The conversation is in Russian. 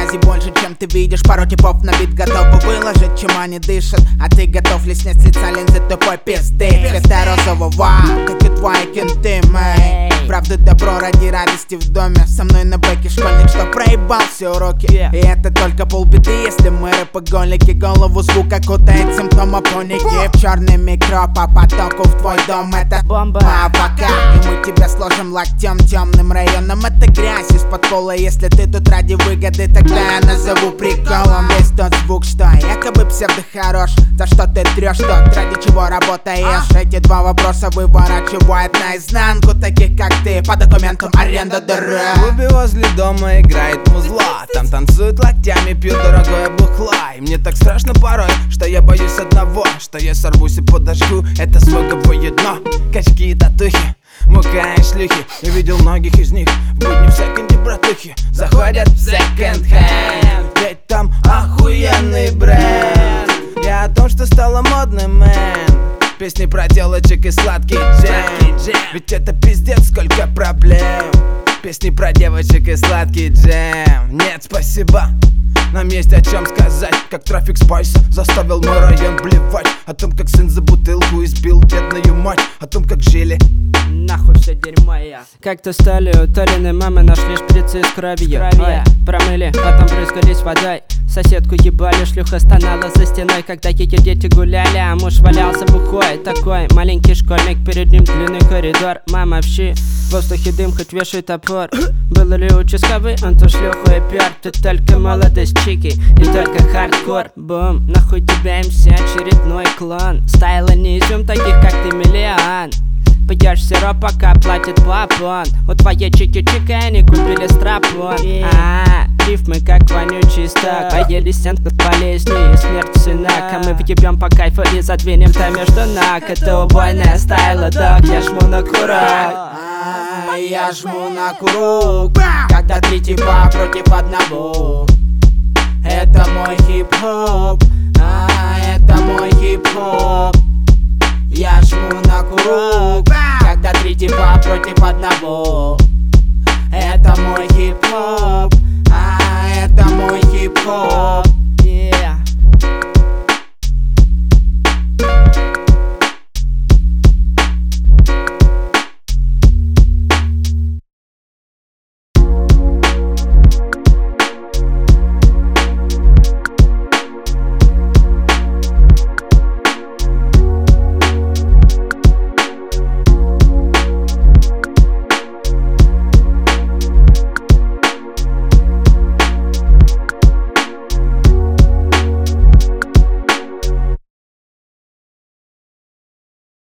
грязи больше, чем ты видишь. Пару типов на бит готовы выложить, чем они дышат. А ты готов ли снять с лица линзы тупой пизды? Цвета розового, как и твои кенты, мэй. Правда, добро ради радости в доме. Со мной на бэке школьник, что проебал все уроки. И это только полбеды, если мы рэпоголики. Голову звука кутает симптома паники. В черный микро по потоку в твой дом. Это бомба, пока. И мы тебя сложим локтем темным районом. Это грязь из-под пола. Если ты тут ради выгоды, тогда я назову приколом весь тот звук, что якобы псевдо хорош. За что ты трешь, тот, ради чего работаешь. Эти два вопроса выворачивают наизнанку таких, как ты, по документам аренда дыра. В клубе возле дома играет музла. Там танцуют локтями, пьют дорогое бухло. И мне так страшно порой, что я боюсь одного, что я сорвусь и подожгу это своговое дно. Качки и татухи, мука и шлюхи. Я видел многих из них в будни в секонде братухи. Заходят в секонд-хенд, ведь там охуенный бренд. Я о том, что стало модным, мэн. Песни про телочек и сладкий джем. Ведь это пиздец, сколько проблем. Песни про девочек и сладкий джем. Нет, спасибо, нам есть о чем сказать. Как трафик спайса заставил мой район блевать. О том, как сын за бутылку избил бедную мать. О том, как жили нахуй все дерьмо я. Как-то стали утолены мамы, нашли шприцы с кровью. Ой, промыли, потом брызгались водой. Соседку ебали, шлюха стонала за стеной, когда ее дети гуляли, а муж валялся бухой. Такой маленький школьник, перед ним длинный коридор. Мама в щи, в воздухе дым, хоть вешай топор. Был ли участковый, он ту шлюху и пер. Тут только молодость чики и только хардкор. Бум, нахуй тебя МС, очередной клон. Стайла не изюм, таких как ты миллион. Пьешь сироп, пока платит папон. У твоей чики-чики они купили страпон. Рифмы как вонючий стак. Поели стенку болезни и смерть сына. А мы въебем по кайфу и задвинем то между ног. Это убойная стайла, дог, я жму на курок. Я жму на курок, когда три типа против одного. Это мой хип-хоп, это мой хип-хоп. Я жму на курок, когда три типа против одного.